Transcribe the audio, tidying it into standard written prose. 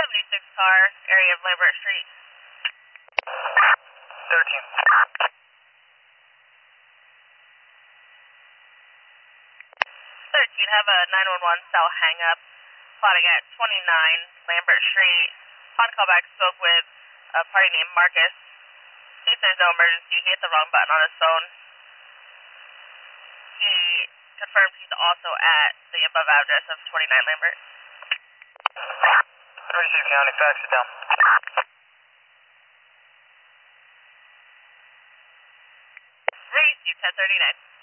76 car, area of Lambert Street. 13. 13, have a 911 cell hang up, plotting at 29 Lambert Street. Upon callback, spoke with a party named Marcus. States there's no emergency, he hit the wrong button on his phone. He confirmed he's also at the above address of 29 Lambert. 36 County, fax it down. Receive 1039.